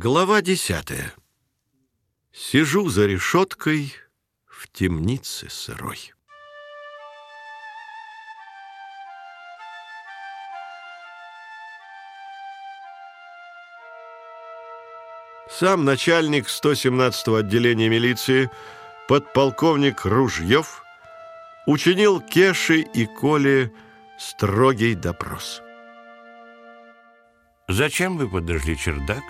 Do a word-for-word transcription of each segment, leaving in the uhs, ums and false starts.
Глава десятая. Сижу за решеткой в темнице сырой. Сам начальник сто семнадцатого отделения милиции, подполковник Ружьев, учинил Кеше и Коле строгий допрос. Зачем вы подожгли чердак?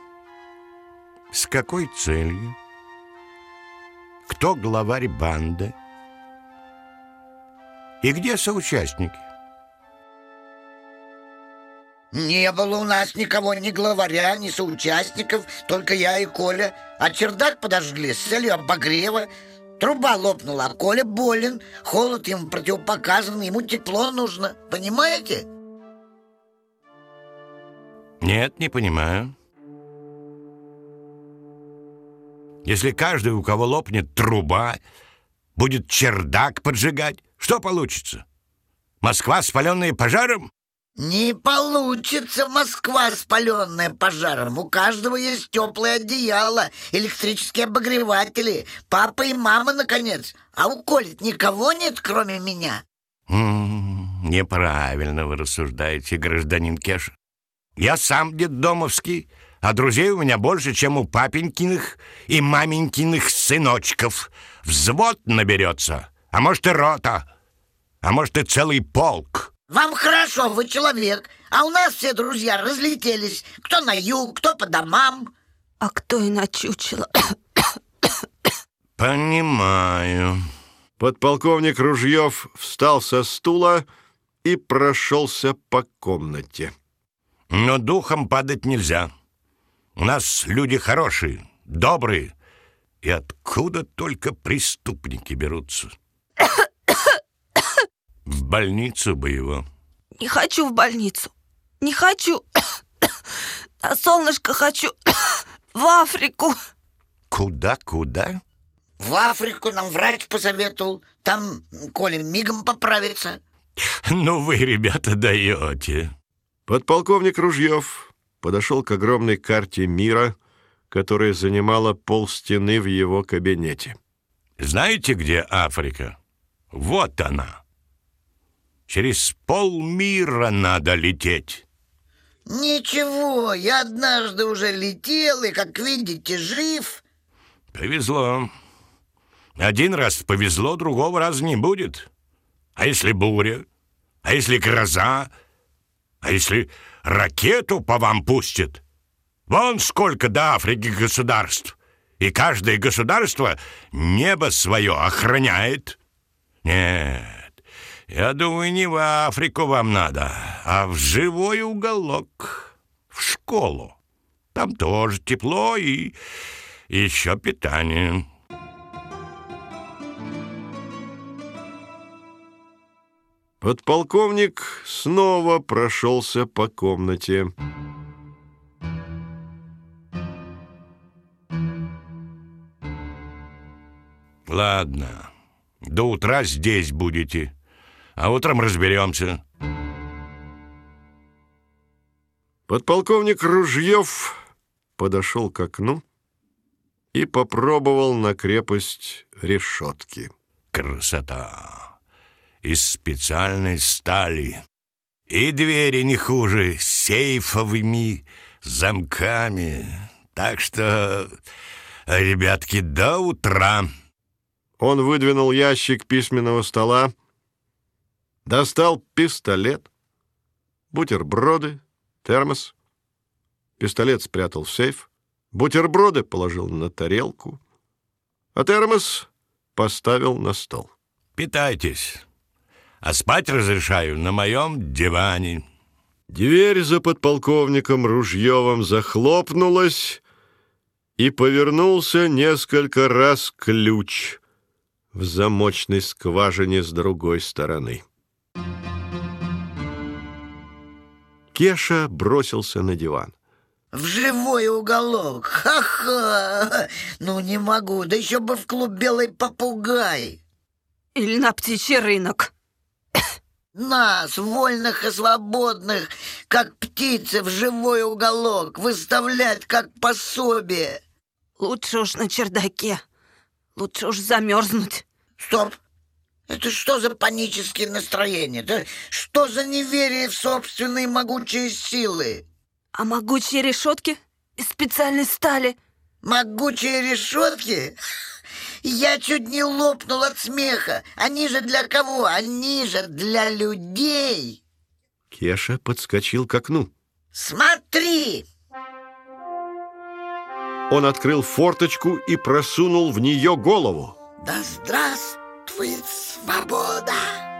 С какой целью? Кто главарь банды? И где соучастники? Не было у нас никого, ни главаря, ни соучастников, только я и Коля. А чердак подожгли с целью обогрева. Труба лопнула, а Коля болен. Холод ему противопоказан, ему тепло нужно. Понимаете? Нет, не понимаю. Если каждый, у кого лопнет труба, будет чердак поджигать, что получится? Москва, спаленная пожаром? Не получится Москва, спаленная пожаром. У каждого есть теплое одеяло, электрические обогреватели, папа и мама, наконец. А у Коли никого нет, кроме меня. М-м, неправильно вы рассуждаете, гражданин Кеша. Я сам детдомовский, а друзей у меня больше, чем у папенькиных и маменькиных сыночков. Взвод наберется, а может и рота, а может и целый полк. Вам хорошо, вы человек, а у нас все друзья разлетелись. Кто на юг, кто по домам. А кто и на чучело. Понимаю. Подполковник Ружьев встал со стула и прошелся по комнате. Но духом падать нельзя. У нас люди хорошие, добрые. И откуда только преступники берутся? В больницу бы его. Не хочу в больницу. Не хочу. А солнышко хочу в Африку. Куда-куда? В Африку нам врач посоветовал. Там Коля мигом поправится. Ну вы, ребята, даете. Подполковник Ружьев подошел к огромной карте мира, которая занимала полстены в его кабинете. Знаете, где Африка? Вот она. Через полмира надо лететь. Ничего, я однажды уже летел и, как видите, жив. Повезло. Один раз повезло, другого раза не будет. А если буря? А если гроза? А если ракету по вам пустят? Вон сколько до Африки государств. И каждое государство небо свое охраняет. Нет. Я думаю, не в Африку вам надо, а в живой уголок, в школу. Там тоже тепло и еще питание. Подполковник снова прошелся по комнате. Ладно, до утра здесь будете. А утром разберемся. Подполковник Ружьев подошел к окну и попробовал на крепость решетки. Красота! Из специальной стали. И двери не хуже, с сейфовыми замками. Так что, ребятки, до утра. Он выдвинул ящик письменного стола, достал пистолет, бутерброды, термос. Пистолет спрятал в сейф, бутерброды положил на тарелку, а термос поставил на стол. Питайтесь, а спать разрешаю на моем диване. Дверь за подполковником Ружьевым захлопнулась, и повернулся несколько раз ключ в замочной скважине с другой стороны. Кеша бросился на диван. В живой уголок. Ха-ха! Ну, не могу. Да еще бы в клуб «Белый попугай». Или на птичий рынок. Нас, вольных и свободных, как птицы в живой уголок, выставлять как пособие. Лучше уж на чердаке. Лучше уж замерзнуть. Стоп! Это что за панические настроения? Это что за неверие в собственные могучие силы? А могучие решетки из специальной стали? Могучие решетки? Я чуть не лопнул от смеха. Они же для кого? Они же для людей. Кеша подскочил к окну. Смотри! Он открыл форточку и просунул в нее голову. Да здравствует свобода!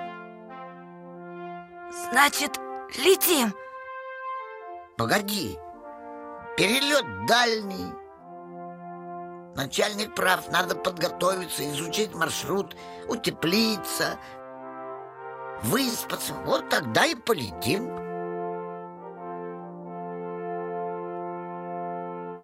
Значит, летим. Погоди, перелет дальний. Начальник прав, надо подготовиться, изучить маршрут, утеплиться, выспаться. Вот тогда и полетим.